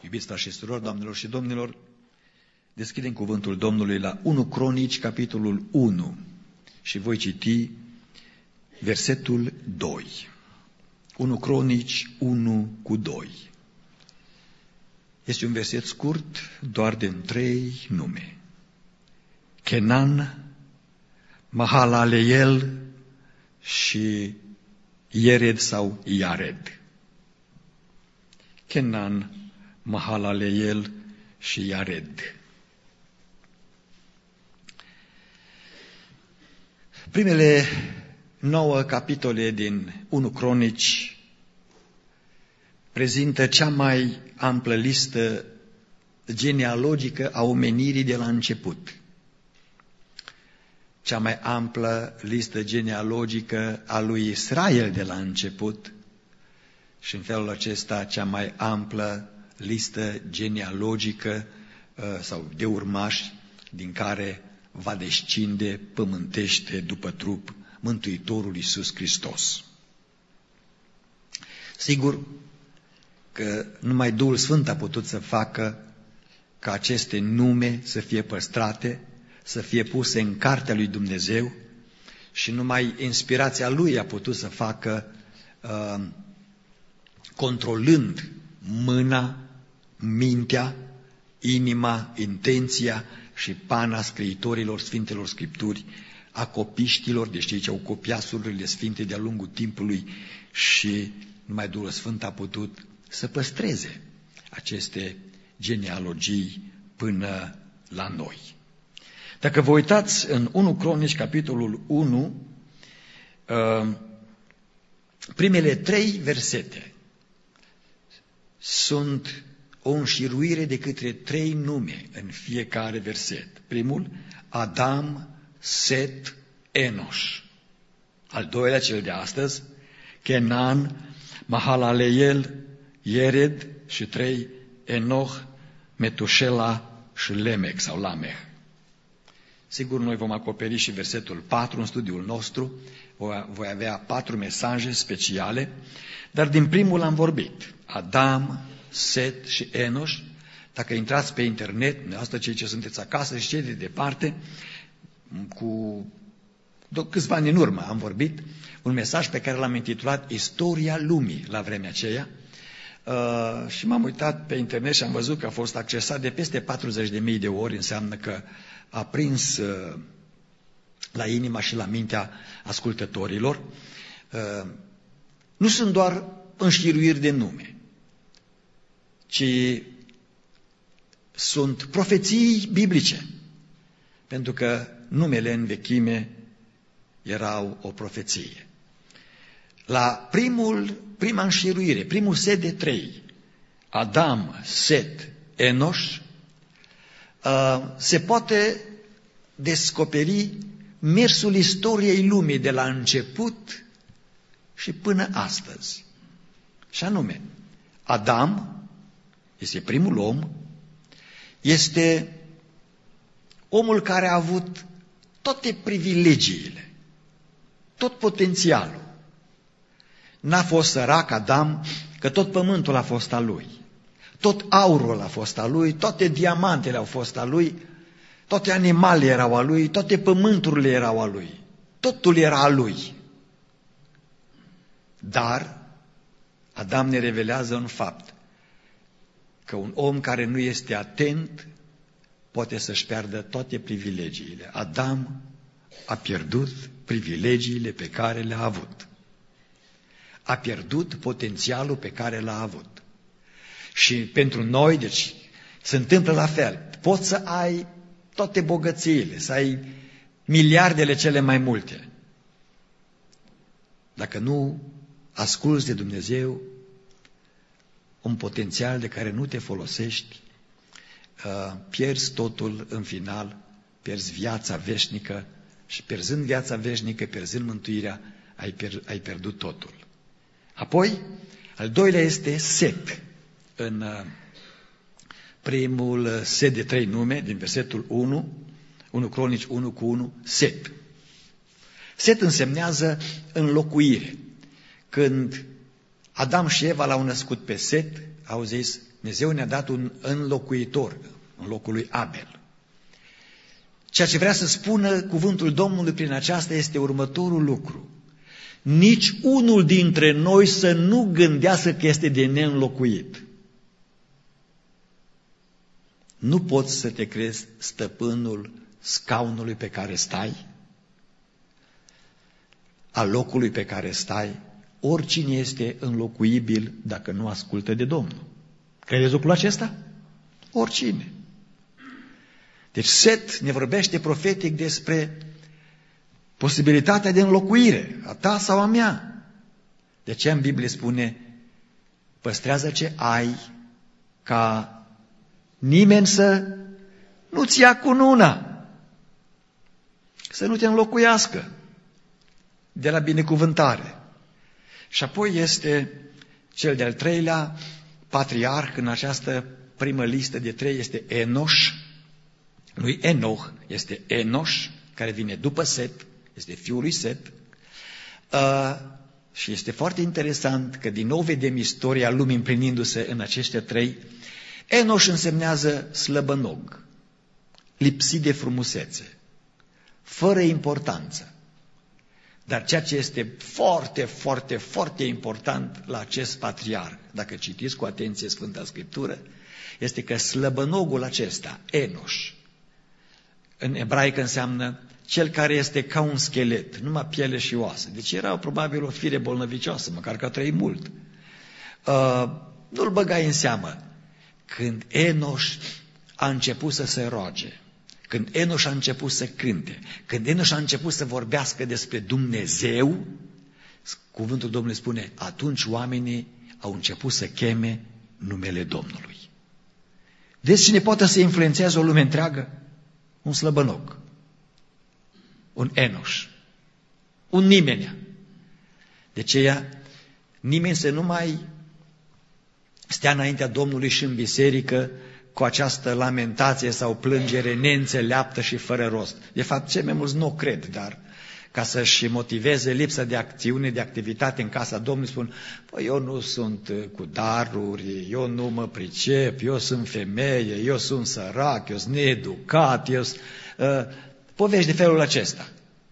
Iubiți frați și surori, doamnelor și domnilor, deschidem cuvântul Domnului la 1 Cronici, capitolul 1 și voi citi versetul 2. 1 Cronici 1:2. Este un verset scurt, doar de 3 nume. Kenan, Mahalaleel și Iered sau Iared. Kenan, Mahalaleel și Iared. Primele 9 capitole din 1 Cronici prezintă cea mai amplă listă genealogică a omenirii de la început. Cea mai amplă listă genealogică a lui Israel de la început și în felul acesta cea mai amplă listă genealogică sau de urmași din care va descinde pământește după trup Mântuitorul Iisus Hristos. Sigur că numai Duhul Sfânt a putut să facă ca aceste nume să fie păstrate, să fie puse în cartea lui Dumnezeu și numai inspirația Lui a putut să facă, controlând mâna, mintea, inima, intenția și pana scriitorilor Sfintelor Scripturi, a copiștilor, deci cei ce au copiat sururile sfinte de-a lungul timpului, și numai Duhul Sfânt a putut să păstreze aceste genealogii până la noi. Dacă vă uitați în 1 Cronici, capitolul 1, primele 3 versete sunt o înșiruire de către 3 nume în fiecare verset. Primul, Adam, Set, Enoș. Al doilea, cel de astăzi, Kenan, Mahalaleel, Iered și 3, Enoch, Metușela și Lemec sau Lamech. Sigur, noi vom acoperi și versetul 4 în studiul nostru, voi avea 4 mesaje speciale, dar din primul am vorbit, Adam, Set și Enoș. Dacă intrați pe internet, asta cei ce sunteți acasă și cei de departe, cu câțiva ani în urmă am vorbit un mesaj pe care l-am intitulat Istoria lumii la vremea aceea, și m-am uitat pe internet și am văzut că a fost accesat de peste 40.000 de ori, înseamnă că a prins la inima și la mintea ascultătorilor. Nu sunt doar înșiruiri de nume, ci sunt profeții biblice, pentru că numele în vechime erau o profeție. La prima înșiruire, primul set de 3, Adam, Set, Enoș, se poate descoperi mersul istoriei lumii de la început și până astăzi. Și anume, Adam este primul om, este omul care a avut toate privilegiile, tot potențialul. N-a fost sărac Adam, că tot pământul a fost al lui, tot aurul a fost al lui, toate diamantele au fost al lui, toate animalele erau al lui, toate pământurile erau al lui, totul era al lui. Dar Adam ne revelează un fapt, că un om care nu este atent poate să-și piardă toate privilegiile. Adam a pierdut privilegiile pe care le-a avut. A pierdut potențialul pe care l-a avut. Și pentru noi, deci, se întâmplă la fel. Poți să ai toate bogățiile, să ai miliardele cele mai multe. Dacă nu asculți de Dumnezeu, un potențial de care nu te folosești, pierzi totul în final, pierzi viața veșnică și pierzând viața veșnică, pierzând mântuirea, ai pierdut totul. Apoi, al doilea este Set. În primul set de 3 nume, din versetul 1 Cronici 1:1, Set. Set însemnează înlocuire. Când Adam și Eva l-au născut pe Set, au zis, Dumnezeu ne-a dat un înlocuitor în locul lui Abel. Ceea ce vrea să spună cuvântul Domnului prin aceasta este următorul lucru. Nici unul dintre noi să nu gândească că este de neînlocuit. Nu poți să te crezi stăpânul scaunului pe care stai, al locului pe care stai. Oricine este înlocuibil dacă nu ascultă de Domnul. Credeți lucrul acesta? Oricine. Deci Set ne vorbește profetic despre posibilitatea de înlocuire, a ta sau a mea. De ce în Biblie spune, păstrează ce ai, ca nimeni să nu-ți ia cununa, să nu te înlocuiască de la binecuvântare. Și apoi este cel de-al treilea patriarh în această primă listă de 3, este Enoș. Lui Enoch este Enoș, care vine după Set, este fiul lui Set. Și este foarte interesant că din nou vedem istoria lumii împlinindu-se în aceștia 3. Enoș însemnează slăbănog, lipsit de frumusețe, fără importanță. Dar ceea ce este foarte, foarte, foarte important la acest patriarh, dacă citiți cu atenție Sfânta Scriptură, este că slăbănogul acesta, Enoș, în ebraică înseamnă cel care este ca un schelet, numai piele și oase. Deci era probabil o fire bolnăvicioasă, măcar că a trăit mult. Nu-l băgai în seamă. Când Enoș a început să se roage, când Enoș a început să cânte, când Enoș a început să vorbească despre Dumnezeu, cuvântul Domnului spune, atunci oamenii au început să cheme numele Domnului. Vezi cine poate să influențeze o lume întreagă? Un slăbănoc, un Enoș, un nimenea. De aceea, nimeni să nu mai stea înaintea Domnului și în biserică cu această lamentație sau plângere neînțeleaptă și fără rost. De fapt, cei mai mulți nu o cred, dar ca să-și motiveze lipsa de acțiune, de activitate în casa Domnului, spun, păi eu nu sunt cu daruri, eu nu mă pricep, eu sunt femeie, eu sunt sărac, eu sunt needucat, povești de felul acesta.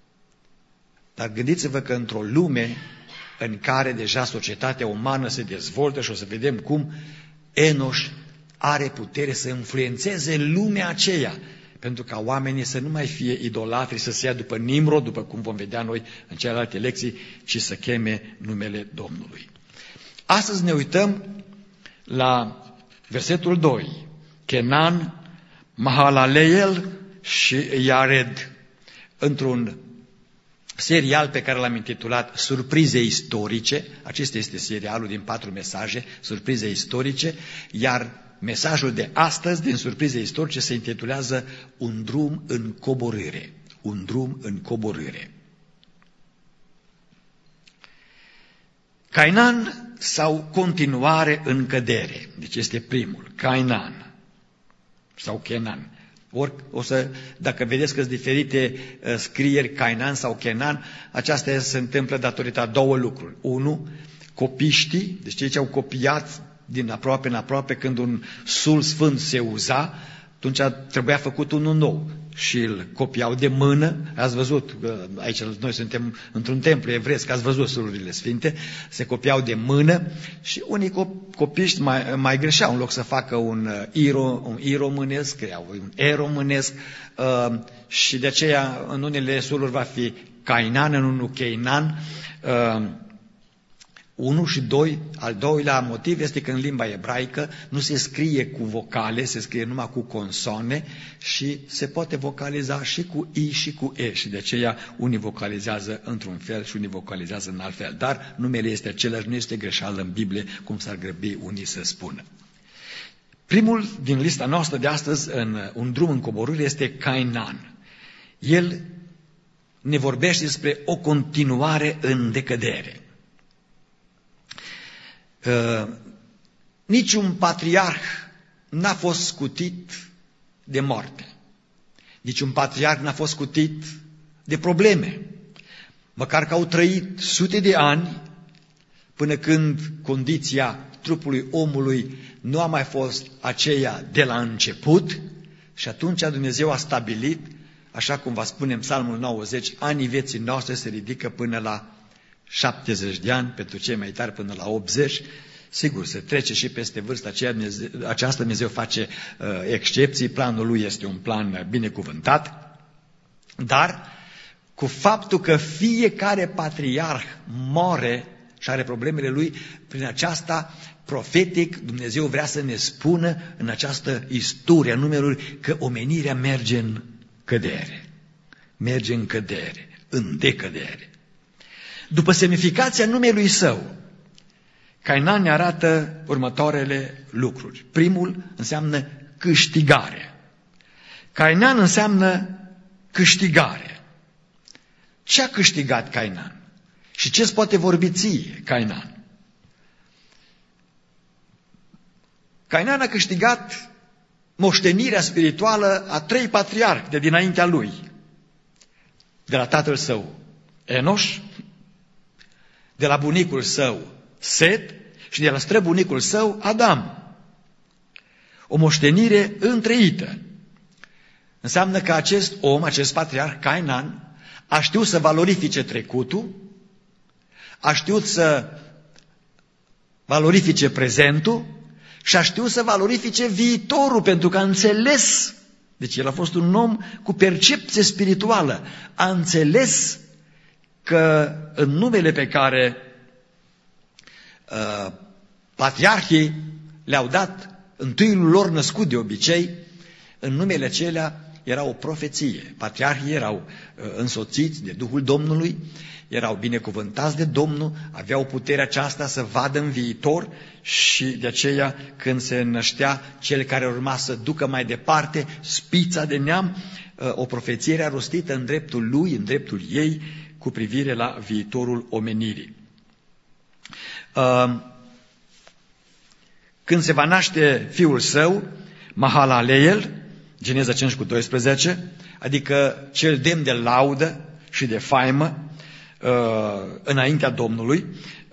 Dar gândiți-vă că într-o lume în care deja societatea umană se dezvoltă și o să vedem cum Enoș are putere să influențeze lumea aceea, pentru ca oamenii să nu mai fie idolatri, să se ia după Nimrod, după cum vom vedea noi în celelalte lecții, ci să cheme numele Domnului. Astăzi ne uităm la versetul 2. Kenan, Mahalaleel și Iared, într-un serial pe care l-am intitulat Surprize istorice. Acesta este serialul din 4 mesaje, surprize istorice, iar mesajul de astăzi din surprize istorice se intitulează Un drum în coborâre. Un drum în coborâre. Cainan sau continuare în cădere. Deci este primul. Cainan sau Kenan. Dacă vedeți că sunt diferite scrieri, Cainan sau Kenan, aceasta se întâmplă datorită a 2 lucruri. 1, copiștii, deci cei ce au copiat din aproape în aproape, când un sul sfânt se uza, atunci trebuia făcut unul nou și îl copiau de mână. Ați văzut, aici noi suntem într-un templu evresc, ați văzut sulurile sfinte, se copiau de mână și unii copiști mai greșeau, în loc să facă un I românesc, creau un E românesc și de aceea în unele suluri va fi Cainan, în unul Cheinan. 1 și 2, al doilea motiv este că în limba ebraică nu se scrie cu vocale, se scrie numai cu consoane și se poate vocaliza și cu I și cu E și de aceea unii vocalizează într-un fel și unii vocalizează în alt fel. Dar numele este același, nu este greșeală în Biblie, cum s-ar grăbi unii să spună. Primul din lista noastră de astăzi, în Un drum în coborâre, este Cainan. El ne vorbește despre o continuare în decădere. Niciun patriarh n-a fost scutit de moarte. Niciun patriarh n-a fost scutit de probleme. Măcar că au trăit sute de ani, până când condiția trupului omului nu a mai fost aceea de la început și atunci Dumnezeu a stabilit, așa cum va spune în Psalmul 90, anii vieții noastre se ridică până la 70 de ani, pentru cei mai tari până la 80. Sigur, se trece și peste vârsta aceasta, Dumnezeu face excepții, planul lui este un plan binecuvântat, dar cu faptul că fiecare patriarh moare și are problemele lui, prin aceasta profetic Dumnezeu vrea să ne spună în această istorie a numerului că omenirea merge în cădere. Merge în cădere, în decădere. După semnificația numelui său, Cainan ne arată următoarele lucruri. Primul înseamnă câștigare. Cainan înseamnă câștigare. Ce a câștigat Cainan? Și ce îți poate vorbi ție, Cainan? Cainan a câștigat moștenirea spirituală a 3 patriarhi de dinaintea lui. De la tatăl său, Enoș, de la bunicul său, Set, și de la străbunicul său, Adam. O moștenire întreită. Înseamnă că acest om, acest patriarh, Cainan, a știut să valorifice trecutul, a știut să valorifice prezentul și a știut să valorifice viitorul, pentru că a înțeles, deci el a fost un om cu percepție spirituală, a înțeles că în numele pe care patriarhii le-au dat întâiul lor născut de obicei, în numele acelea era o profeție. Patriarhii erau însoțiți de Duhul Domnului, erau binecuvântați de Domnul, aveau puterea aceasta să vadă în viitor și de aceea când se năștea cel care urma să ducă mai departe spița de neam, o profeție era rostită în dreptul lui, în dreptul ei, cu privire la viitorul omenirii. Când se va naște fiul său, Mahalaleel, Geneza 5:12, adică cel demn de laudă și de faimă înaintea Domnului,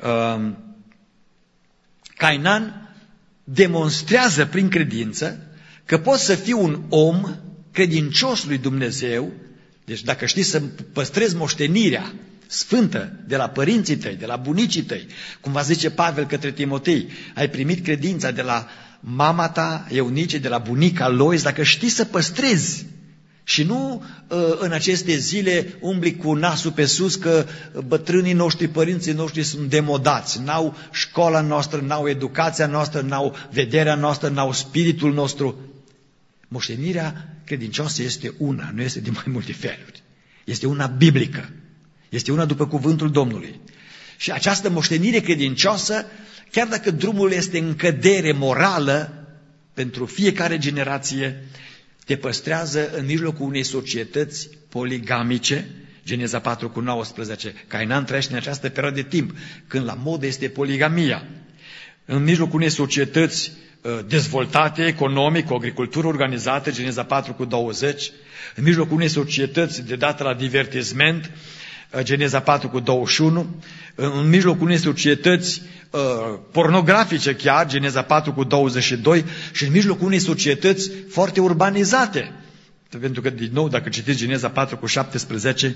Cainan demonstrează prin credință că poți să fii un om credincios lui Dumnezeu. Deci dacă știi să păstrezi moștenirea sfântă de la părinții tăi, de la bunicii tăi, cum va zice Pavel către Timotei, ai primit credința de la mama ta, Eunice, de la bunica Lois, dacă știi să păstrezi și nu în aceste zile umbli cu nasul pe sus că bătrânii noștri, părinții noștri sunt demodați, n-au școala noastră, n-au educația noastră, n-au vederea noastră, n-au spiritul nostru. Moștenirea credincioasă este una, nu este de mai multe feluri. Este una biblică. Este una după cuvântul Domnului. Și această moștenire credincioasă, chiar dacă drumul este în cădere morală, pentru fiecare generație, te păstrează în mijlocul unei societăți poligamice. Geneza 4:19. Cainan trăiește în această perioadă de timp, când la modă este poligamia. În mijlocul unei societăți dezvoltate economic, cu o agricultură organizată, Geneza 4:20, în mijlocul unei societăți de dată la divertisment, Geneza 4:21, în mijlocul unei societăți pornografice chiar, Geneza 4:22, și în mijlocul unei societăți foarte urbanizate. Pentru că, din nou, dacă citiți Geneza 4:17,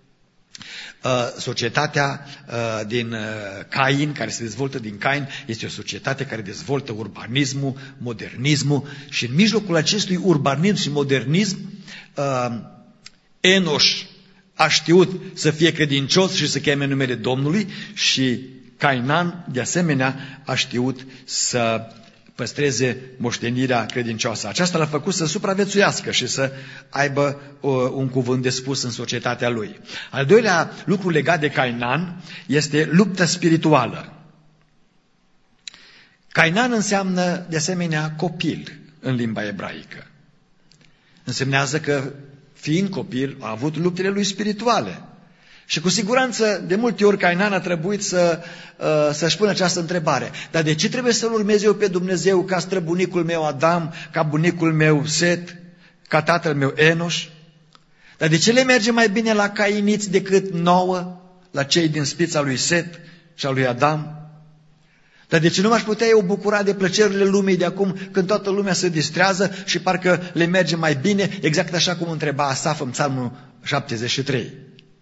societatea din Cain, care se dezvoltă din Cain, este o societate care dezvoltă urbanismul, modernismul, și în mijlocul acestui urbanism și modernism, Enoș a știut să fie credincios și să cheme numele Domnului, și Cainan, de asemenea, a știut să păstreze moștenirea credincioasă. Aceasta l-a făcut să supraviețuiască și să aibă un cuvânt de spus în societatea lui. Al doilea lucru legat de Cainan este lupta spirituală. Cainan înseamnă, de asemenea, copil în limba ebraică. Însemnează că, fiind copil, a avut luptele lui spirituale. Și cu siguranță, de multe ori, Cainan a trebuit să-și pună această întrebare. Dar de ce trebuie să-L urmez eu pe Dumnezeu ca străbunicul meu Adam, ca bunicul meu Set, ca tatăl meu Enoș? Dar de ce le merge mai bine la cainiți decât nouă, la cei din spița lui Set și a lui Adam? Dar de ce nu m-aș putea eu bucura de plăcerile lumii de acum, când toată lumea se distrează și parcă le merge mai bine, exact așa cum întreba Asaf în Psalmul 73.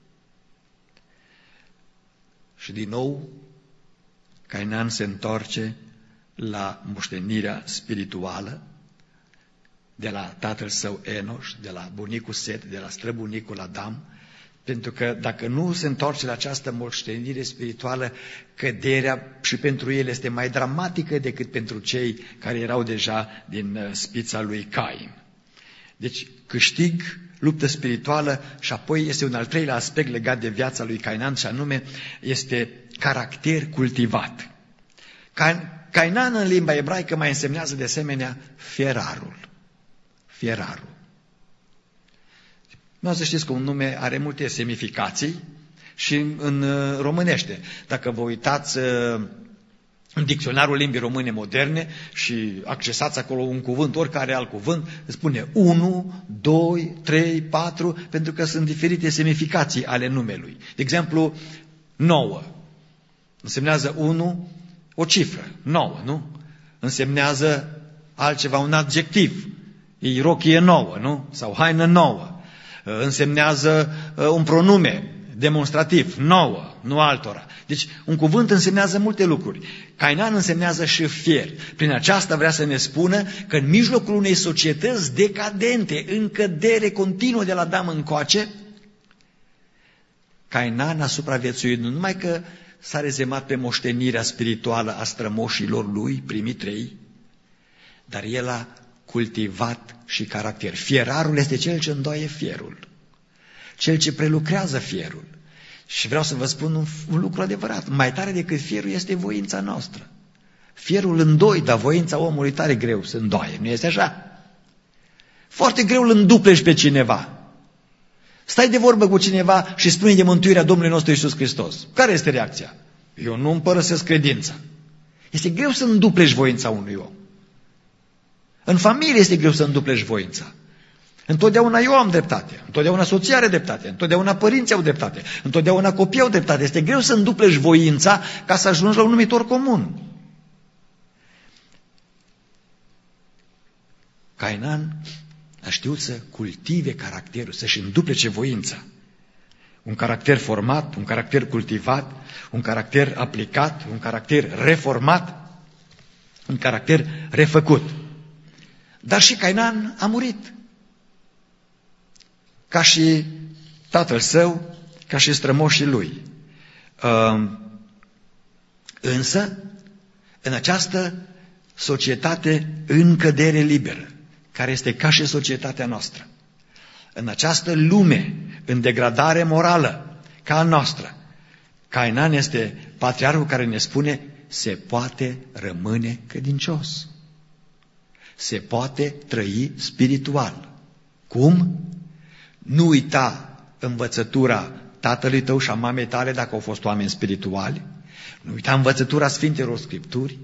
Și din nou, Cainan se întoarce la moștenirea spirituală de la tatăl său Enoș, de la bunicul Set, de la străbunicul Adam, pentru că dacă nu se întoarce la această moștenire spirituală, căderea și pentru el este mai dramatică decât pentru cei care erau deja din spița lui Cain. Deci câștig, luptă spirituală și apoi este un al treilea aspect legat de viața lui Cainan și anume este caracter cultivat. Cainan în limba ebraică mai însemnează de asemenea fierarul. Fierarul. Nu să știți că un nume are multe semnificații și în românește. Dacă vă uitați în dicționarul limbii române moderne și accesați acolo un cuvânt, oricare alt cuvânt, spune 1, 2, 3, 4, pentru că sunt diferite semnificații ale numelui. De exemplu, 9. Însemnează 1, o cifră, 9, nu? Însemnează altceva, un adjectiv. E rochie nouă, nu? Sau haină nouă. Însemnează un pronume demonstrativ, nouă, nu altora. Deci un cuvânt însemnează multe lucruri. Cainan însemnează și fier. Prin aceasta vrea să ne spună că în mijlocul unei societăți decadente, în cădere continuă de la Adam încoace, Cainan a supraviețuit, nu numai că s-a rezemat pe moștenirea spirituală a strămoșilor lui, primii 3, dar el a cultivat și caracter. Fierarul este cel ce îndoaie fierul, cel ce prelucrează fierul. Și vreau să vă spun un lucru adevărat. Mai tare decât fierul este voința noastră. Fierul îndoi, dar voința omului tare greu să îndoaie. Nu este așa? Foarte greu îl înduplești pe cineva. Stai de vorbă cu cineva și spune de mântuirea Domnului nostru Iisus Hristos. Care este reacția? Eu nu împărăsesc credința. Este greu să înduplești voința unui om. În familie este greu să înduplești voința. Întotdeauna eu am dreptate, întotdeauna soția are dreptate, întotdeauna părinții au dreptate, întotdeauna copiii au dreptate. Este greu să înduplești voința ca să ajungi la un numitor comun. Cainan a știut să cultive caracterul, să-și înduplece voința. Un caracter format, un caracter cultivat, un caracter aplicat, un caracter reformat, un caracter refăcut. Dar și Cainan a murit. Ca și tatăl său, ca și strămoșii lui. Însă, în această societate în cădere liberă, care este ca și societatea noastră, în această lume în degradare morală ca a noastră, Cainan este patriarhul care ne spune: se poate rămâne credincios. Se poate trăi spiritual. Cum? Nu uita învățătura tatălui tău și a mamei tale dacă au fost oameni spirituali. Nu uita învățătura Sfintelor Scripturi.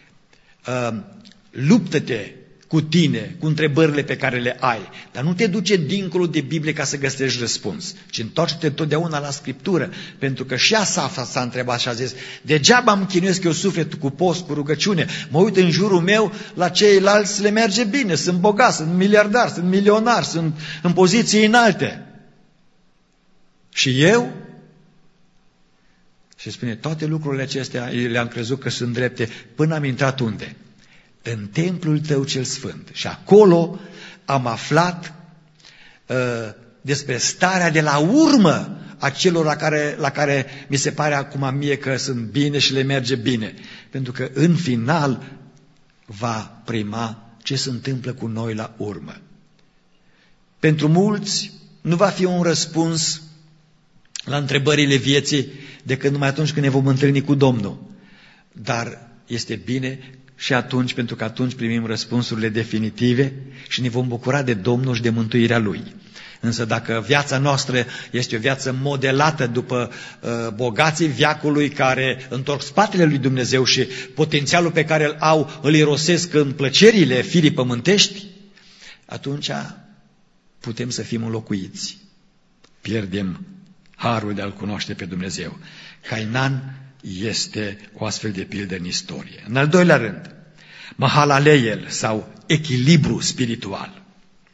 Luptă-te cu tine, cu întrebările pe care le ai, dar nu te duce dincolo de Biblie ca să găsești răspuns, ci întoarce-te totdeauna la Scriptură, pentru că și Asaf s-a întrebat și a zis: degeaba îmi chinuiesc eu sufletul cu post, cu rugăciune, mă uit în jurul meu, la ceilalți le merge bine, sunt bogați, sunt miliardari, sunt milionari, sunt în poziții înalte. Și eu? Și spune, toate lucrurile acestea le-am crezut că sunt drepte, până am intrat unde? În templul tău cel sfânt. Și acolo am aflat despre starea de la urmă a celor la care mi se pare acum mie că sunt bine și le merge bine. Pentru că în final va prima ce se întâmplă cu noi la urmă. Pentru mulți nu va fi un răspuns la întrebările vieții decât numai atunci când ne vom întâlni cu Domnul. Dar este bine și atunci, pentru că atunci primim răspunsurile definitive și ne vom bucura de Domnul și de mântuirea Lui. Însă dacă viața noastră este o viață modelată după bogații veacului care întorc spatele lui Dumnezeu și potențialul pe care îl au îl irosesc în plăcerile firii pământești, atunci putem să fim înlocuiți. Pierdem harul de a-L cunoaște pe Dumnezeu. Cainan este o astfel de pildă în istorie. În al doilea rând, Mahalaleel sau echilibru spiritual.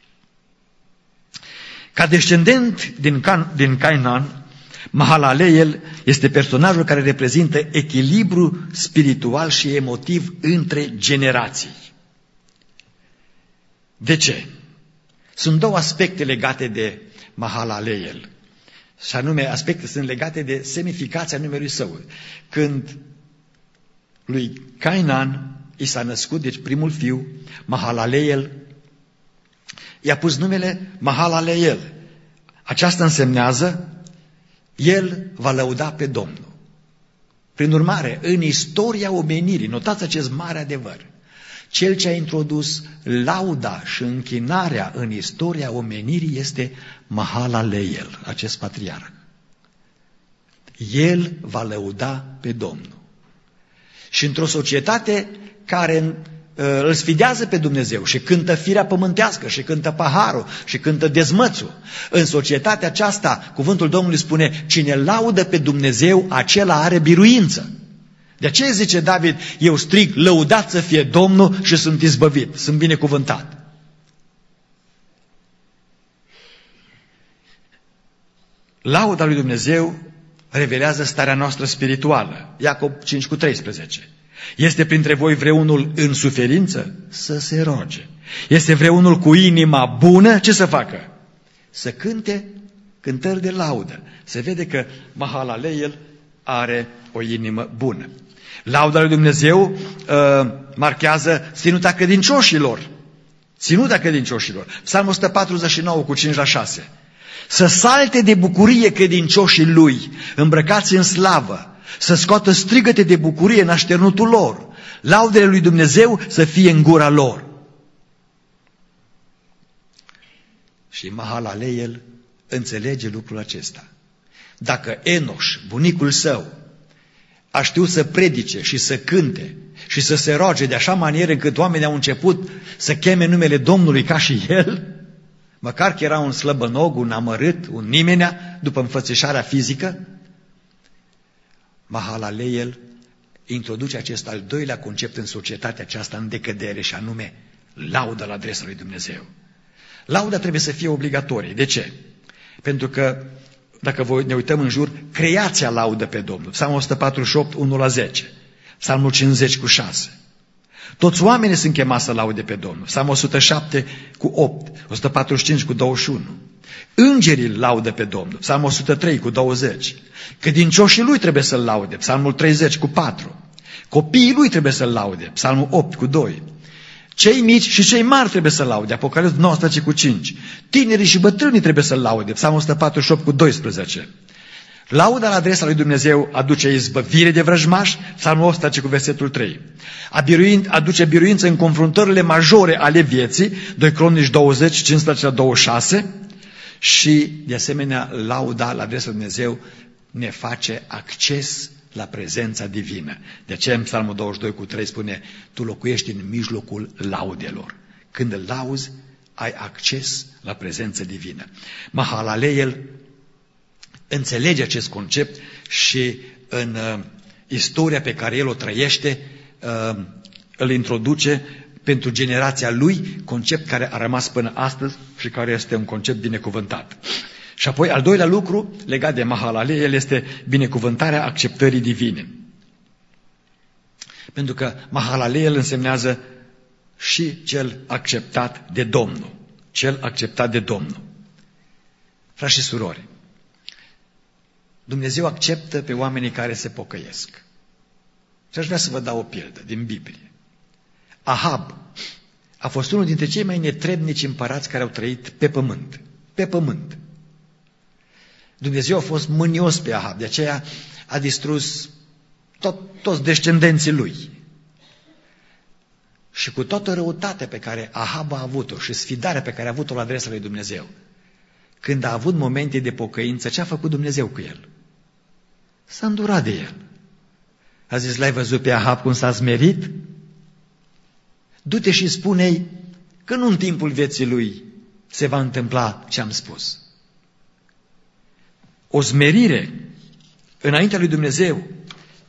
Ca descendent din Canaan, Mahalaleel este personajul care reprezintă echilibru spiritual și emotiv între generații. De ce? Sunt două aspecte legate de Mahalaleel. Și anume, aspecte sunt legate de semnificația numelui său. Când lui Cainan i s-a născut, deci primul fiu, Mahalaleel, i-a pus numele Mahalaleel. Aceasta însemnează, el va lăuda pe Domnul. Prin urmare, în istoria omenirii, notați acest mare adevăr, cel ce a introdus lauda și închinarea în istoria omenirii este Mahalaleel, acest patriarh. El va lăuda pe Domnul. Și într-o societate care îl sfidează pe Dumnezeu și cântă firea pământească și cântă paharul și cântă dezmățul, în societatea aceasta, cuvântul Domnului spune, cine laudă pe Dumnezeu, acela are biruință. De aceea zice David, eu strig, lăudat să fie Domnul și sunt izbăvit, sunt binecuvântat. Lauda lui Dumnezeu revelează starea noastră spirituală. Iacob 5:13. Este printre voi vreunul în suferință? Să se roage. Este vreunul cu inima bună? Ce să facă? Să cânte cântări de laudă. Se vede că Mahalaleel are o inimă bună. Lauda lui Dumnezeu marchează ținuta credincioșilor. Ținuta credincioșilor. Psalmul 149:5-6. Să salte de bucurie credincioșii lui, îmbrăcați în slavă, să scoată strigăte de bucurie în așternutul lor, laudele lui Dumnezeu să fie în gura lor. Și Mahalaleel înțelege lucrul acesta. Dacă Enoș, bunicul său, a știut să predice și să cânte și să se roage de așa manieră încât oamenii au început să cheme numele Domnului ca și el, măcar că era un slăbănog, un amărât, un nimenea, după înfățișarea fizică, Mahalaleel introduce acest al doilea concept în societatea aceasta în decădere și anume lauda la adresa lui Dumnezeu. Lauda trebuie să fie obligatorie. De ce? Pentru că, dacă ne uităm în jur, creația laudă pe Domnul. Psalmul 148, 1-10. Psalmul 50:6. Toți oamenii sunt chemați să laude pe Domnul. Psalmul 107:8, 145:21. Îngerii laudă pe Domnul. Psalmul 103:20. Credincioșii lui trebuie să-l laude. Psalmul 30:4. Copiii lui trebuie să-l laude. Psalmul 8:2. Cei mici și cei mari trebuie să-l laude. Apocalipsa 19:5. Tinerii și bătrânii trebuie să-l laude. Psalmul 148:12. Lauda la adresa lui Dumnezeu aduce izbăvire de vrăjmași, Psalmul 18:3. Aduce biruință în confruntările majore ale vieții, 2 Cronici 20, 15-26, și, de asemenea, lauda la adresa lui Dumnezeu ne face acces la prezența divină. De aceea în Psalmul 22:3 spune, tu locuiești în mijlocul laudelor. Când îl lauzi, ai acces la prezența divină. Mahalaleel înțelege acest concept și în istoria pe care el o trăiește îl introduce pentru generația lui, concept care a rămas până astăzi și care este un concept binecuvântat. Și apoi al doilea lucru legat de Mahalaleel este binecuvântarea acceptării divine. Pentru că Mahalaleel însemnează și cel acceptat de Domnul. Cel acceptat de Domnul. Frați și surori, Dumnezeu acceptă pe oamenii care se pocăiesc. Și aș vrea să vă dau o pildă din Biblie. Ahab a fost unul dintre cei mai netrebnici împărați care au trăit pe pământ. Pe pământ. Dumnezeu a fost mânios pe Ahab, de aceea a distrus toți descendenții lui. Și cu toată răutatea pe care Ahab a avut-o și sfidarea pe care a avut-o la adresa lui Dumnezeu, când a avut momente de pocăință, ce a făcut Dumnezeu cu el? S-a îndurat de el. A zis, l-ai văzut pe Ahab cum s-a smerit? Du-te și spune-i că nu în timpul vieții lui se va întâmpla ce am spus. O smerire înaintea lui Dumnezeu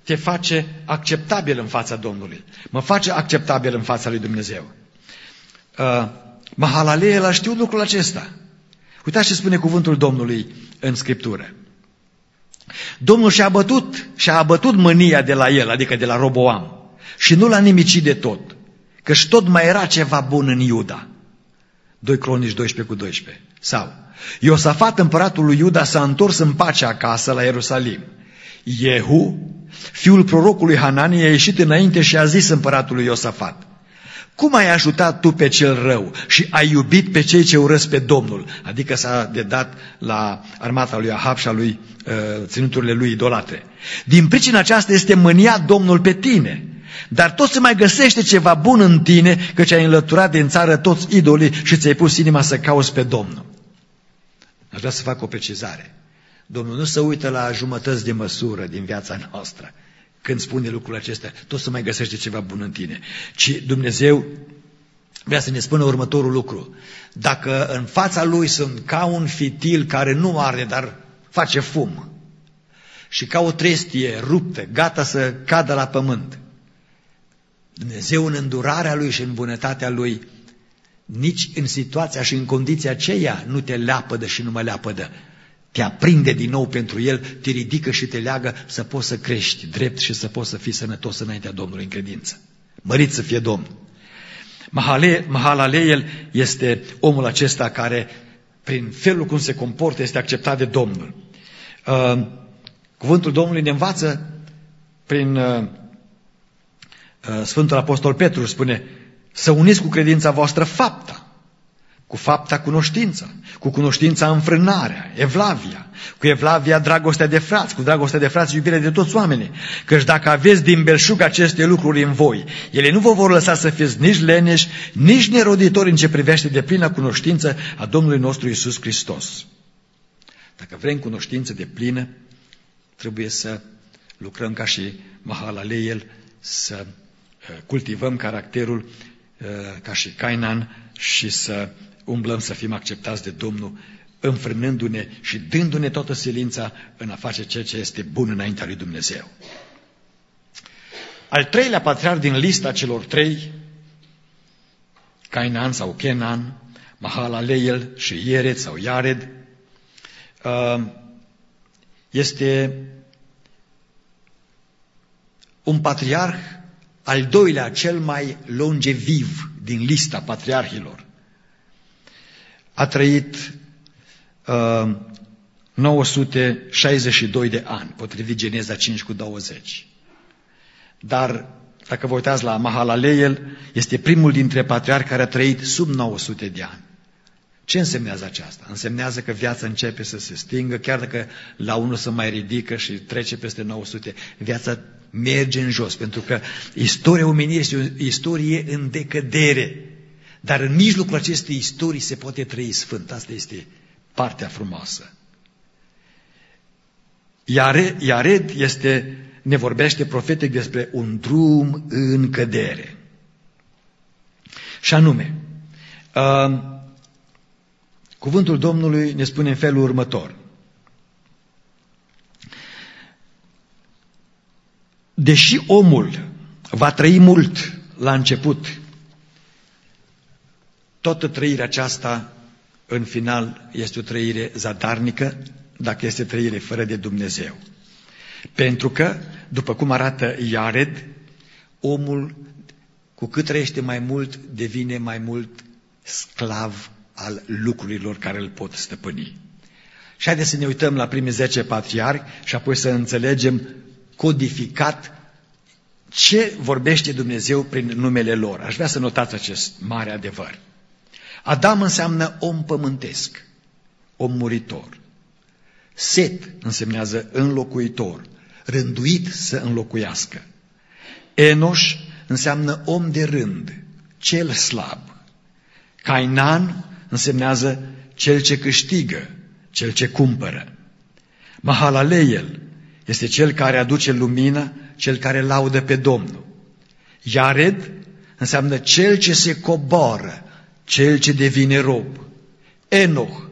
te face acceptabil în fața Domnului. Mă face acceptabil în fața lui Dumnezeu. Mahalaleel a știut lucrul acesta. Uitați ce spune cuvântul Domnului în Scriptură. Domnul și-a abătut mânia de la el, adică de la Roboam, și nu l-a nimicit de tot, căci tot mai era ceva bun în Iuda. 2 Cronici 12:12. Sau, Iosafat, împăratul lui Iuda, s-a întors în pace acasă la Ierusalim. Jehu, fiul prorocului Hanani, a ieșit înainte și a zis împăratului Iosafat: cum ai ajutat tu pe cel rău și ai iubit pe cei ce urăsc pe Domnul? Adică s-a dedat la armata lui Ahab și a lui ținuturile lui idolatre. Din pricina aceasta este mânia Domnul pe tine. Dar tot se mai găsește ceva bun în tine, căci ai înlăturat din țară toți idolii și ți-ai pus inima să cauți pe Domnul. Aș vrea să fac o precizare. Domnul nu se uită la jumătăți de măsură din viața noastră. Când spune lucrul acesta, tot se mai găsește ceva bun în tine. Ci Dumnezeu vrea să ne spună următorul lucru. Dacă în fața Lui sunt ca un fitil care nu arde, dar face fum, și ca o trestie ruptă, gata să cadă la pământ, Dumnezeu în îndurarea Lui și în bunătatea Lui, nici în situația și în condiția aceea nu te leapădă și nu mă leapădă. Te aprinde din nou pentru El, te ridică și te leagă să poți să crești drept și să poți să fii sănătos înaintea Domnului în credință. Mărit să fie Domnul. Mahalaleel este omul acesta care, prin felul cum se comportă, este acceptat de Domnul. Cuvântul Domnului ne învață prin Sfântul Apostol Petru, spune: să uniți cu credința voastră fapta, cu fapta cunoștința, cu cunoștința înfrânarea, evlavia, cu evlavia dragostea de frați, cu dragostea de frați iubire de toți oamenii. Căci dacă aveți din belșug aceste lucruri în voi, ele nu vă vor lăsa să fiți nici leneși, nici neroditori în ce privește deplină cunoștință a Domnului nostru Iisus Hristos. Dacă vrem cunoștință deplină, trebuie să lucrăm ca și Mahalaleel, să cultivăm caracterul ca și Cainan și să umblăm să fim acceptați de Domnul, înfrânându-ne și dându-ne toată silința în a face ceea ce este bun înaintea lui Dumnezeu. Al treilea patriarh din lista celor trei, Cainan sau Kenan, Mahalaleel și Iered sau Iared, este un patriarh, al doilea cel mai longeviv din lista patriarhilor. A trăit 962 de ani, potrivit Geneza 5:20. Dar, dacă vă uitați la Mahalaleel, este primul dintre patriarhi care a trăit sub 900 de ani. Ce însemnează aceasta? Însemnează că viața începe să se stingă, chiar dacă la unul se mai ridică și trece peste 900, viața merge în jos, pentru că istoria omenirii este o istorie în decădere. Dar în mijlocul acestei istorii se poate trăi sfânt. Asta este partea frumoasă. Iared ne vorbește profetic despre un drum în cădere. Și anume, cuvântul Domnului ne spune în felul următor: deși omul va trăi mult la început, toată trăirea aceasta, în final, este o trăire zadarnică, dacă este trăire fără de Dumnezeu. Pentru că, după cum arată Iared, omul, cu cât trăiește mai mult, devine mai mult sclav al lucrurilor care îl pot stăpâni. Și haideți să ne uităm la primii 10 patriarhi și apoi să înțelegem codificat ce vorbește Dumnezeu prin numele lor. Aș vrea să notați acest mare adevăr. Adam înseamnă om pământesc, om muritor. Set însemnează înlocuitor, rânduit să înlocuiască. Enoș înseamnă om de rând, cel slab. Cainan însemnează cel ce câștigă, cel ce cumpără. Mahalaleel este cel care aduce lumină, cel care laudă pe Domnul. Iared înseamnă cel ce se coboară, cel ce devine rob. Enoch,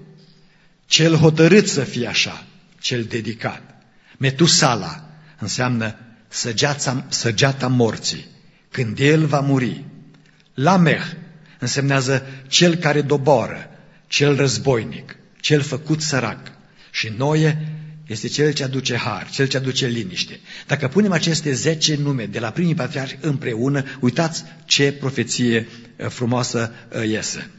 cel hotărât să fie așa, cel dedicat. Metusala înseamnă săgeata morții, când el va muri. Lameh însemnează cel care doboară, cel războinic, cel făcut sărac. Și Noe este cel ce aduce har, cel ce aduce liniște. Dacă punem aceste 10 nume de la primii patriarhi împreună, uitați ce profeție frumoasă iese.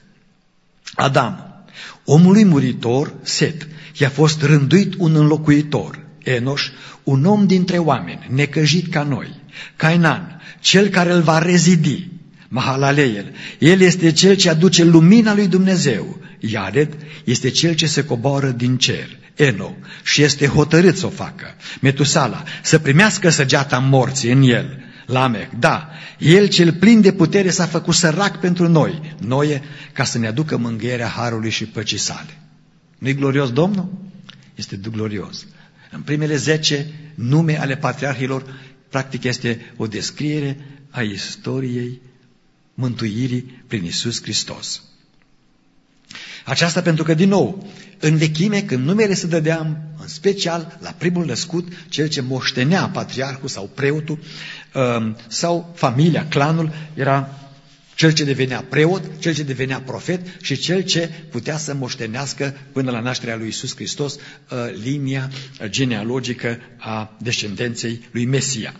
Adam, omului muritor, Set, i-a fost rânduit un înlocuitor, Enoș, un om dintre oameni, necăjit ca noi. Cainan, cel care îl va rezidi, Mahalaleel, el este cel ce aduce lumina lui Dumnezeu. Iared este cel ce se coboară din cer. Enoch și este hotărât să o facă. Metusala, să primească săgeata morții în el. Lamech, da, el cel plin de putere s-a făcut sărac pentru noi. Noe, ca să ne aducă mângâierea harului și păcii sale. Nu-i glorios Domnul? Este glorios. În primele 10 nume ale patriarhilor, practic este o descriere a istoriei mântuirii prin Iisus Hristos. Aceasta pentru că, din nou, în vechime, când numele se dădea, în special la primul născut, cel ce moștenea patriarhul sau preotul, sau familia, clanul, era cel ce devenea preot, cel ce devenea profet și cel ce putea să moștenească până la nașterea lui Iisus Hristos linia genealogică a descendenței lui Mesia.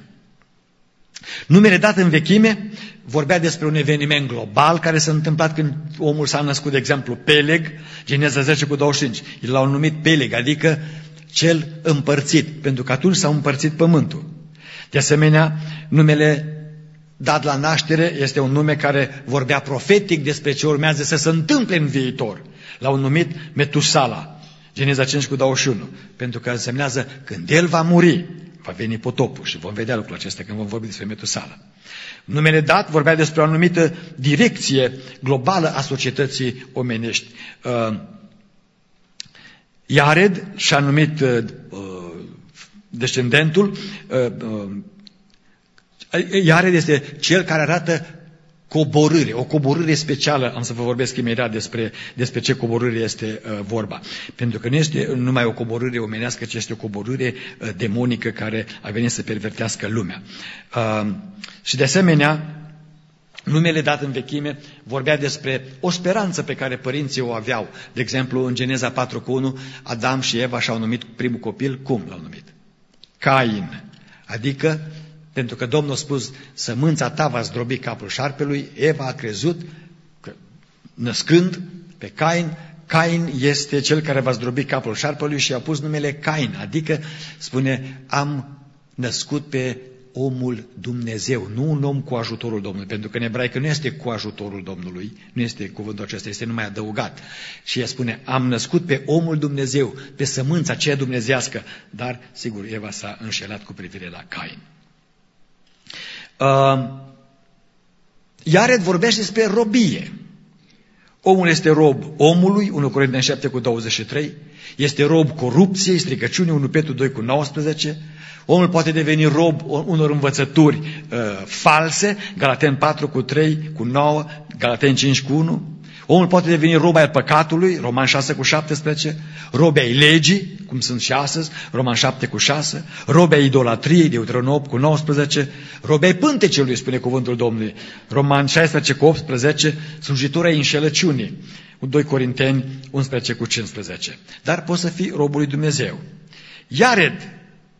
Numele dat în vechime vorbea despre un eveniment global care s-a întâmplat când omul s-a născut, de exemplu, Peleg, Geneza 10:25. El l-au numit Peleg, adică cel împărțit, pentru că atunci s-a împărțit pământul. De asemenea, numele dat la naștere este un nume care vorbea profetic despre ce urmează să se întâmple în viitor. L-au numit Metusala, Geneza 5:21, pentru că însemnează când el va muri, va veni potopul și vom vedea lucrul acesta când vom vorbi despre Metusala. Numele dat vorbea despre o anumită direcție globală a societății omenești. Iared și-a numit descendentul. Iared este cel care arată coborâre, o coborâre specială. Am să vă vorbesc imediat despre ce coborâre este vorba. Pentru că nu este numai o coborâre omenească, ci este o coborâre demonică care a venit să pervertească lumea. Și de asemenea, numele dat în vechime vorbea despre o speranță pe care părinții o aveau. De exemplu, în Geneza 4:1, Adam și Eva și-au numit primul copil, cum l-au numit? Cain, adică pentru că Domnul a spus, sămânța ta va zdrobi capul șarpelui, Eva a crezut că, născând pe Cain, Cain este cel care va zdrobi capul șarpelui și a pus numele Cain, adică spune, am născut pe omul Dumnezeu, nu un om cu ajutorul Domnului, pentru că în ebraică nu este cu ajutorul Domnului, nu este cuvântul acesta, este numai adăugat. Și ea spune, am născut pe omul Dumnezeu, pe sămânța aceea dumnezească, dar, sigur, Eva s-a înșelat cu privire la Cain. Iared vorbește despre robie. Omul este rob omului, 1 Corinteni 7:23, este rob corupției, stricăciunii, 1 Petru 2:19. Omul poate deveni rob unor învățături false, Galateni 4:3-9, Galateni 5:1. Omul poate deveni rob al păcatului, Roman 6:17, robi ai legii, cum sunt și astăzi, Roman 7:6, robi ai idolatriei, Deuteronom 8:19, robi ai pântecelui, spune cuvântul Domnului, Roman 16:18, slujitori ai înșelăciunii, 2 Corinteni 11:15. Dar poți să fii robul lui Dumnezeu. Iared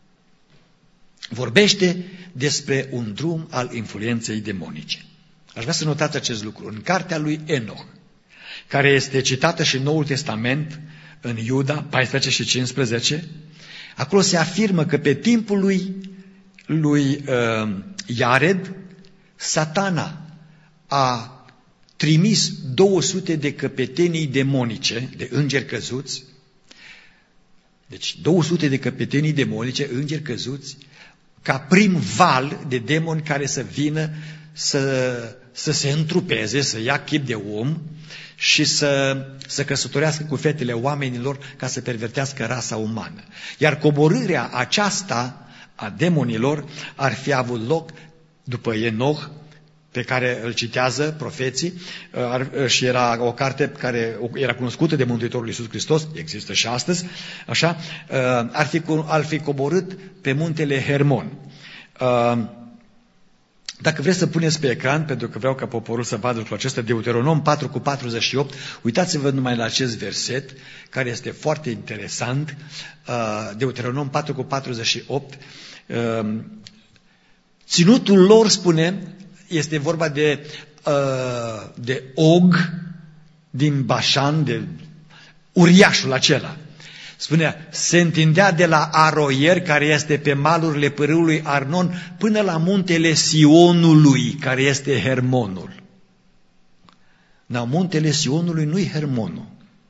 vorbește despre un drum al influenței demonice. Aș vrea să notați acest lucru. În cartea lui Enoch, care este citată și în Noul Testament, în Iuda 14 și 15, acolo se afirmă că pe timpul lui Iared, Satana a trimis 200 de căpetenii demonice, de îngeri căzuți, deci 200 de căpetenii demonice, îngeri căzuți, ca prim val de demoni care să vină să se întrupeze, să ia chip de om și să căsătorească cu fetele oamenilor ca să pervertească rasa umană. Iar coborârea aceasta a demonilor ar fi avut loc după Enoch, pe care îl citează profeții, și era o carte care era cunoscută de Mântuitorul Iisus Hristos, există și astăzi, așa, ar fi coborât pe muntele Hermon. Dacă vreți să puneți pe ecran, pentru că vreau ca poporul să vadă lucrul acesta, Deuteronom 4:48, uitați-vă numai la acest verset, care este foarte interesant, Deuteronom 4:48, ținutul lor, spune, este vorba de Og din Bașan, de uriașul acela. Spunea, se întindea de la Aroier, care este pe malurile pârâului Arnon, până la muntele Sionului, care este Hermonul. Dar muntele Sionului nu-i Hermonul.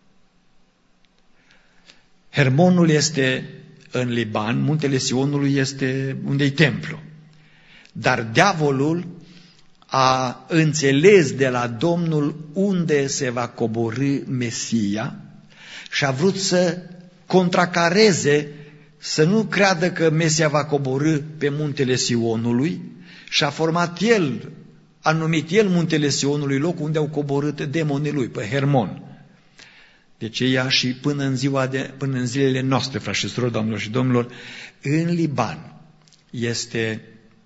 Hermonul este în Liban, muntele Sionului este unde-i templu. Dar diavolul a înțeles de la Domnul unde se va coborî Mesia și a vrut să contracareze, să nu creadă că Mesia va coborî pe muntele Sionului și a numit el muntele Sionului locul unde au coborât demonii lui, pe Hermon. Deci ea și până în zilele noastre, frați și surori, doamnelor și domnilor, în Liban este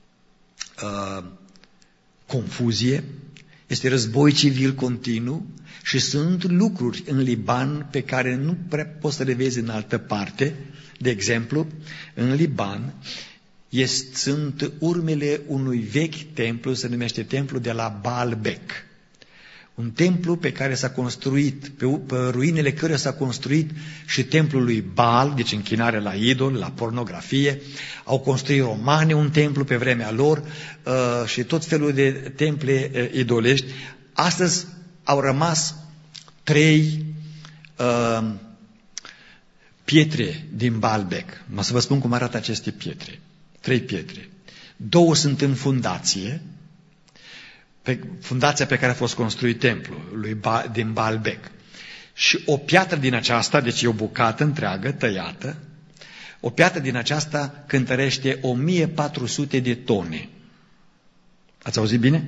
confuzie, este război civil continuu și sunt lucruri în Liban pe care nu prea poți să le vezi în altă parte. De exemplu, în Liban sunt urmele unui vechi templu, se numește templu de la Baalbek. Un templu pe care s-a construit, pe ruinele căruia s-a construit și templul lui Baal, deci închinare la idol, la pornografie. Au construit romani un templu pe vremea lor și tot felul de temple idolești. Astăzi au rămas 3 pietre din Baalbek. O să vă spun cum arată aceste pietre. 3 pietre. 2 sunt în fundație, fundația pe care a fost construit templul din Baalbek. Și o piatră din aceasta, deci e o bucată întreagă, tăiată, o piatră din aceasta cântărește 1400 de tone. Ați auzit bine?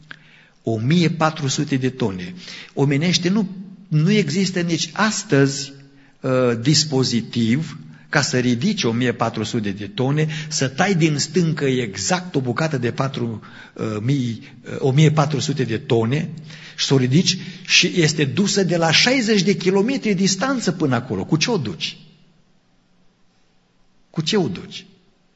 1400 de tone. Omenește nu există nici astăzi dispozitiv ca să ridici 1400 de tone, să tai din stâncă exact o bucată de 1400 de tone și să o ridici și este dusă de la 60 de kilometri distanță până acolo. Cu ce o duci? Cu ce o duci?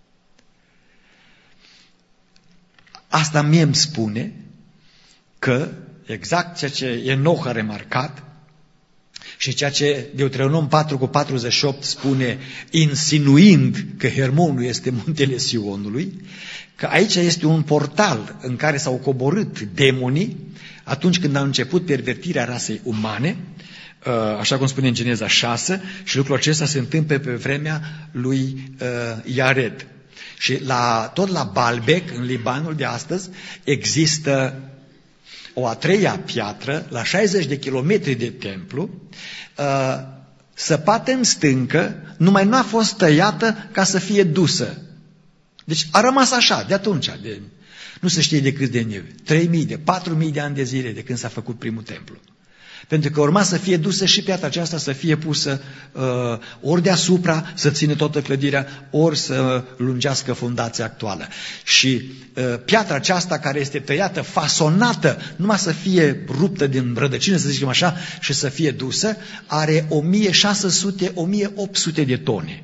Asta mie îmi spune că exact ceea ce Enoch a remarcat și ceea ce Deuteronom 4:48 spune, insinuind că Hermonul este muntele Sionului, că aici este un portal în care s-au coborât demonii atunci când a început pervertirea rasei umane, așa cum spune în Geneza 6, și lucrul acesta se întâmplă pe vremea lui Iared. Și tot la Baalbek, în Libanul de astăzi, există o a 3-a piatră, la 60 de kilometri de templu, săpată în stâncă, numai nu a fost tăiată ca să fie dusă. Deci a rămas așa, de atunci, nu se știe de câți de ani, 3.000, de 4.000 de ani de zile de când s-a făcut primul templu. Pentru că urma să fie dusă și piatra aceasta să fie pusă ori deasupra, să țină toată clădirea, ori să lungească fundația actuală. Și piatra aceasta care este tăiată, fasonată, numai să fie ruptă din rădăcină, să zicem așa, și să fie dusă, are 1600-1800 de tone.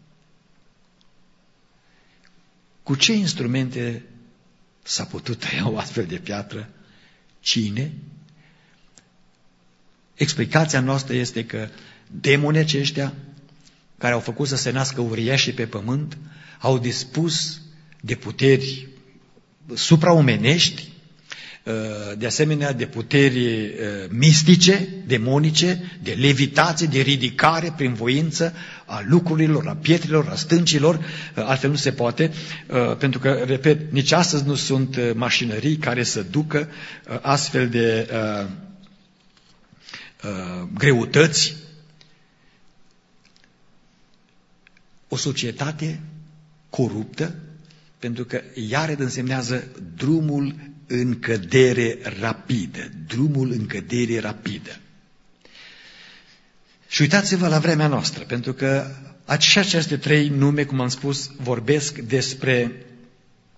Cu ce instrumente s-a putut tăia o astfel de piatră? Cine? Explicația noastră este că demonii aceștia care au făcut să se nască uriașii pe pământ au dispus de puteri supraomenești, de asemenea de puteri mistice, demonice, de levitație, de ridicare prin voință a lucrurilor, a pietrilor, a stâncilor, altfel nu se poate, pentru că, repet, nici astăzi nu sunt mașinării care să ducă astfel de greutăți. O societate coruptă, pentru că Iared însemnează drumul în cădere rapidă, drumul în cădere rapidă. Și uitați-vă la vremea noastră, pentru că aceste 3 nume, cum am spus, vorbesc despre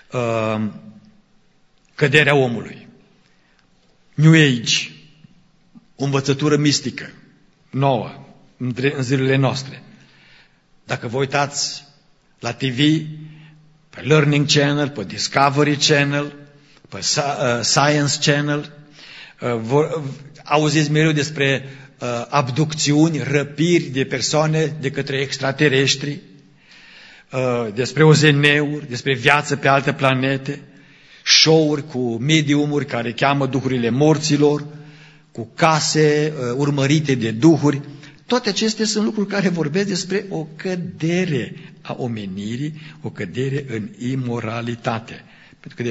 căderea omului. New Age, o învățătură mistică, nouă, în zilele noastre. Dacă vă uitați la TV, pe Learning Channel, pe Discovery Channel, pe Science Channel, auziți mereu despre abducțiuni, răpiri de persoane de către extraterestri, despre OZN-uri, despre viață pe alte planete, show-uri cu mediumuri care cheamă duhurile morților, cu case urmărite de duhuri. Toate acestea sunt lucruri care vorbesc despre o cădere a omenirii, o cădere în imoralitate. Pentru că,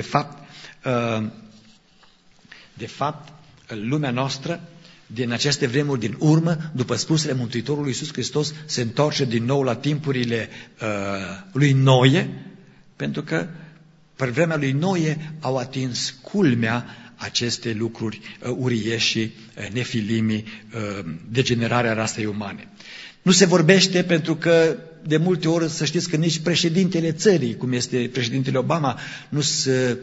de fapt, lumea noastră, din aceste vremuri din urmă, după spusele Mântuitorului Iisus Hristos, se întoarce din nou la timpurile lui Noe, pentru că pe vremea lui Noe au atins culmea aceste lucruri uriașe, nefilimii, degenerarea rasei umane. Nu se vorbește pentru că de multe ori, să știți că nici președintele țării, cum este președintele Obama, nu se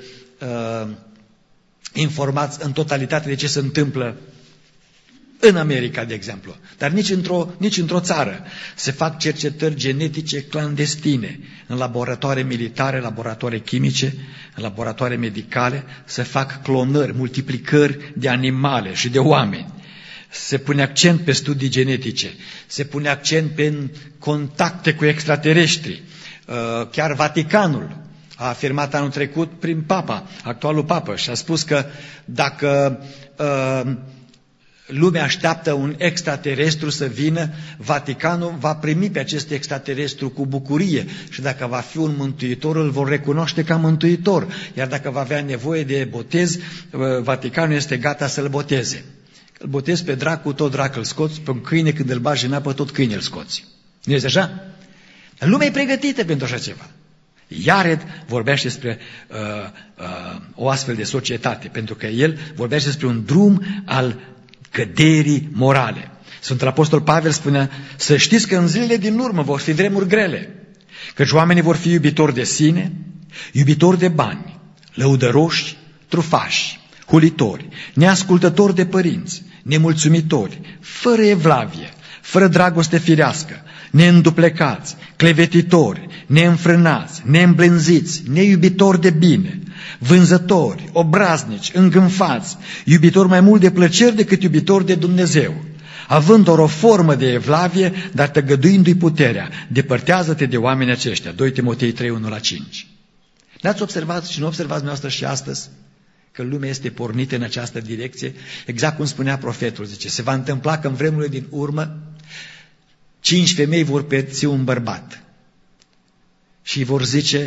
informați în totalitate de ce se întâmplă în America, de exemplu, dar nici într-o țară. Se fac cercetări genetice clandestine în laboratoare militare, laboratoare chimice, în laboratoare medicale, se fac clonări, multiplicări de animale și de oameni. Se pune accent pe studii genetice, se pune accent pe contacte cu extraterestri. Chiar Vaticanul a afirmat anul trecut prin Papa, actualul Papă, și a spus că dacă lumea așteaptă un extraterestru să vină, Vaticanul va primi pe acest extraterestru cu bucurie și dacă va fi un mântuitor, îl vor recunoaște ca mântuitor. Iar dacă va avea nevoie de botez, Vaticanul este gata să-l boteze. Îl botezi pe dracu, tot drac îl scoți, pe un câine când îl bagi în apă, tot câine îl scoți. Nu este așa? Lumea e pregătită pentru așa ceva. Iared vorbește despre o astfel de societate, pentru că el vorbește despre un drum al căderii morale. Sfântul Apostol Pavel spunea, să știți că în zilele din urmă vor fi vremuri grele, căci oamenii vor fi iubitori de sine, iubitori de bani, lăudăroși, trufași, hulitori, neascultători de părinți, nemulțumitori, fără evlavie, fără dragoste firească, neînduplecați, clevetitori, neînfrânați, neîmblânziți, neiubitori de bine, vânzători, obraznici, îngânfați, iubitori mai mult de plăceri decât iubitori de Dumnezeu, având doar o formă de evlavie, dar tăgăduindu-i puterea, depărtează-te de oamenii aceștia. 2 Timotei 3, 1-5. N-ați observat și nu observați dumneavoastră și astăzi că lumea este pornită în această direcție? Exact cum spunea profetul, zice, se va întâmpla că în vremurile din urmă 5 femei vor peți un bărbat și îi vor zice,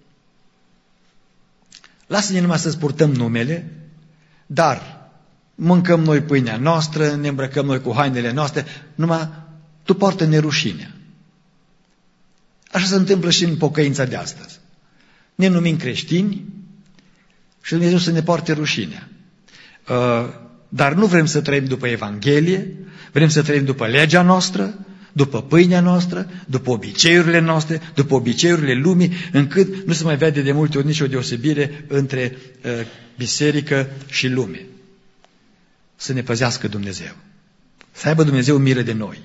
lasă-ne numai să-ți purtăm numele, dar mâncăm noi pâinea noastră, ne îmbrăcăm noi cu hainele noastre, numai tu poartă nerușinea. Așa se întâmplă și în pocăința de astăzi. Ne numim creștini și Dumnezeu să ne poarte rușinea. Dar nu vrem să trăim după Evanghelie, vrem să trăim după legea noastră, după pâinea noastră, după obiceiurile noastre, după obiceiurile lumii, încât nu se mai vede de multe ori nicio deosebire între biserică și lume. Să ne păzească Dumnezeu. Să aibă Dumnezeu milă de noi.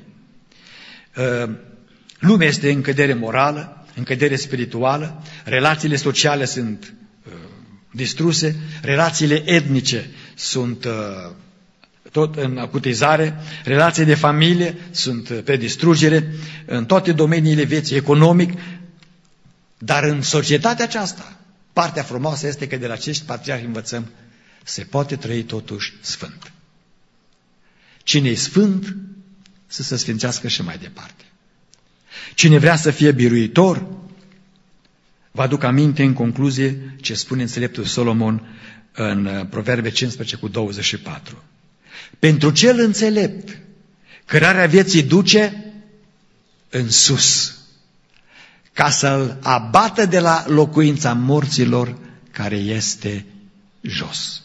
Lumea este în cădere morală, în cădere spirituală, relațiile sociale sunt distruse, relațiile etnice sunt tot în acutizare, relații de familie sunt pe distrugere, în toate domeniile vieții, economic, dar în societatea aceasta, partea frumoasă este că de la acești patriarhi învățăm, se poate trăi totuși sfânt. Cine e sfânt, să se sfințească și mai departe. Cine vrea să fie biruitor, vă aduc aminte în concluzie ce spune înțeleptul Solomon în Proverbe 15:24. Pentru cel înțelept, cărarea vieții duce în sus, ca să-l abată de la locuința morților care este jos.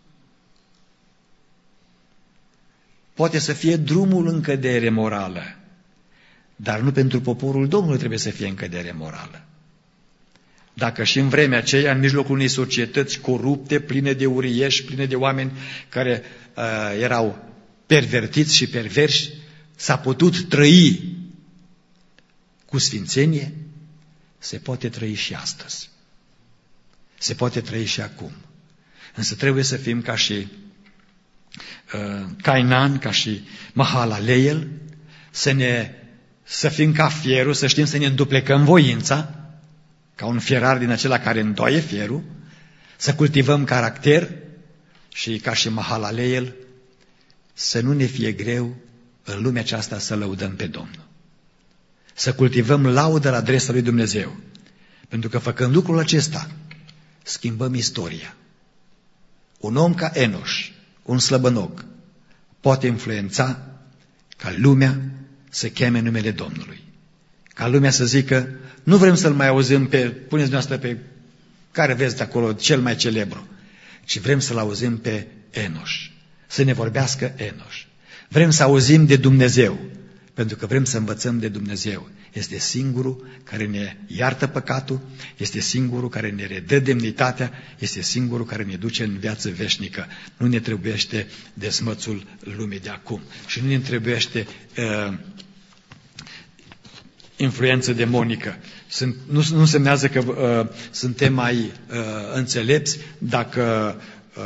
Poate să fie drumul în cădere morală, dar nu pentru poporul Domnului trebuie să fie în cădere morală. Dacă și în vremea aceea, în mijlocul unei societăți corupte, pline de urieși, pline de oameni care erau pervertiți și perverși, s-a putut trăi cu sfințenie, se poate trăi și astăzi. Se poate trăi și acum. Însă trebuie să fim ca și Cainan, ca și Mahalaleel, să fim ca fierul, să știm să ne înduplecăm voința, ca un fierar din acela care îndoie fierul, să cultivăm caracter și ca și Mahalaleel, să nu ne fie greu în lumea aceasta să lăudăm pe Domnul. Să cultivăm laudă la adresa lui Dumnezeu. Pentru că făcând lucrul acesta, schimbăm istoria. Un om ca Enoș, un slăbănog, poate influența ca lumea să cheme numele Domnului. Ca lumea să zică, nu vrem să-l mai auzim puneți dumneavoastră pe care vezi de acolo cel mai celebru, ci vrem să-l auzim pe Enoș, să ne vorbească Enoș. Vrem să auzim de Dumnezeu, pentru că vrem să învățăm de Dumnezeu. Este singurul care ne iartă păcatul, este singurul care ne redă demnitatea, este singurul care ne duce în viață veșnică. Nu ne trebuiește desmățul lumii de acum și nu ne trebuiește influență demonică. Nu semnează că suntem mai înțelepți dacă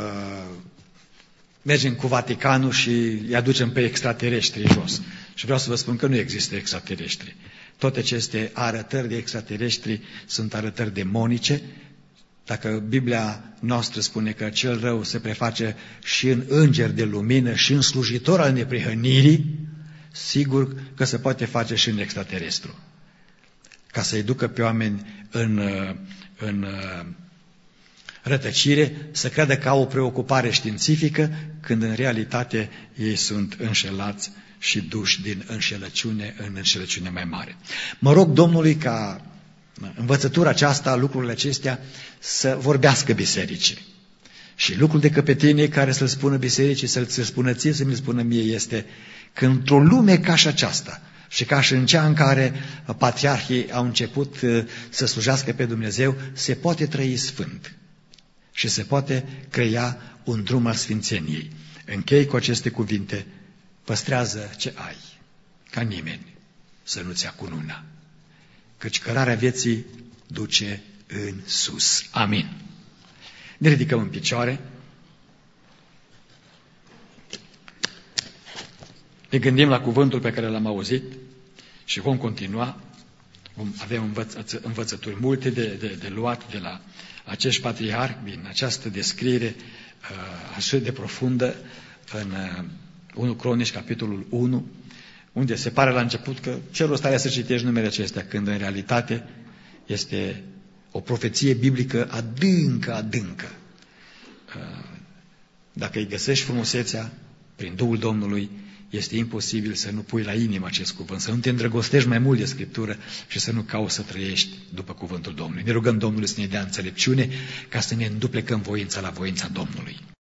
mergem cu Vaticanul și îi aducem pe extraterestri jos. Și vreau să vă spun că nu există extraterestri. Toate aceste arătări de extraterestri sunt arătări demonice. Dacă Biblia noastră spune că cel rău se preface și în înger de lumină și în slujitor al neprihănirii, sigur că se poate face și în extraterestru. Ca să-i ducă pe oameni în rătăcire, să creadă că au o preocupare științifică, când în realitate ei sunt înșelați și duși din înșelăciune în înșelăciune mai mare. Mă rog Domnului ca învățătura aceasta, lucrurile acestea, să vorbească bisericii. Și lucrul de căpetenie care să-l spună bisericii, să-l spună ție, să mi-l spună mie, este că într-o lume ca și aceasta, și ca și în cea în care patriarhii au început să slujească pe Dumnezeu, se poate trăi sfânt și se poate crea un drum al sfințeniei. Închei cu aceste cuvinte: păstrează ce ai, ca nimeni să nu-ți ia cununa, căci cărarea vieții duce în sus. Amin. Ne ridicăm în picioare, ne gândim la cuvântul pe care l-am auzit și vom continua. Avem învățături multe de luat de la acești patriarhi din această descriere așa de profundă în 1 Cronici, capitolul 1, unde se pare la început că celor stare să citești numele acestea, când în realitate este o profeție biblică adâncă. Dacă îi găsești frumusețea prin Duhul Domnului, este imposibil să nu pui la inimă acest cuvânt, să nu te îndrăgostești mai mult de Scriptură și să nu cauți să trăiești după cuvântul Domnului. Ne rugăm Domnului să ne dea înțelepciune ca să ne înduplecăm voința la voința Domnului.